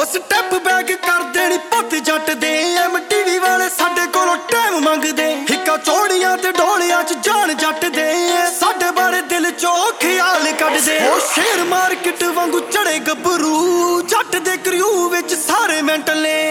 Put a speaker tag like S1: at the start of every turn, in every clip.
S1: ਹੋ step back ਕਰ ਦੇਣੀ ਪੁੱਤ ਜੱਟ ਦੇ MTV ਵਾਲੇ ਸਾਡੇ ਕੋਲੋਂ ਟਾਈਮ ਮੰਗਦੇ ਹਿੱਕਾ ਚੋੜੀਆਂ ਤੇ ਢੋਲੀਆਂ 'ਚ ਜਾਣ ਜੱਟ ਦੇ ਸਾਡੇ ਬਾਰੇ ਦਿਲ 'ਚੋਂ ਖਿਆਲ ਕੱਢਦੇ ਉਹ ਸ਼ੇਰ ਮਾਰਕੀਟ ਵਾਂਗੂ ਚੜੇ ਗੱਭਰੂ ਜੱਟ ਦੇ ਕਰਿਊ ਵਿੱਚ ਸਾਰੇ ਮੈਂਟਲ ਨੇ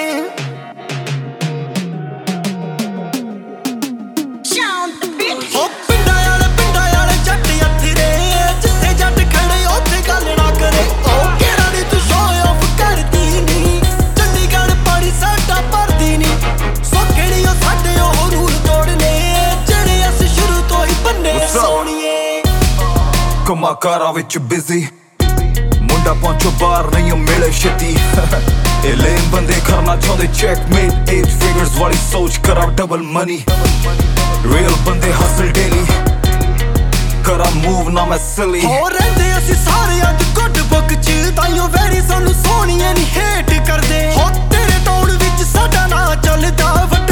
S2: ਕਮਾਕਾਰਾਂ ਵਿੱਚ ਬਿਜ਼ੀ ਮੁੰਡਾ ਪਹੁੰਚੋ ਬਾਹਰ ਨਹੀਂ ਮਿਲੇ ਛੇਤੀ ਇਹ ਲੇਮ ਬੰਦੇ ਕਰਨਾ ਚਾਹੁੰਦੇ ਚੈਕਮੇਟ 8 ਫਿਗਰਸ ਵਾਲੀ ਸੋਚ ਕਰਾਂ ਡਬਲ ਮਨੀ ਰੀਅਲ ਬੰਦੇ ਹਸਲ ਡੇਲੀ ਕਰਾਂ ਮੂਵ ਨਾ ਮੈਂ ਸਿਲੀ
S1: ਹੋ ਰਹਿੰਦੇ ਅਸੀਂ ਸਾਰੇ ਅੱਜ ਗੁੱਡ ਬੁੱਕ 'ਚ ਤਾਈਓ ਵੈਰੀ ਸਾਨੂੰ ਸੋਹਣੀਆਂ ਨਹੀਂ ਹੇਟ ਕਰਦੇ ਹੋ ਤੇਰੇ ਟਾਊਨ ਵਿੱਚ ਸਾਡਾ ਨਾਂ ਚੱਲਦਾ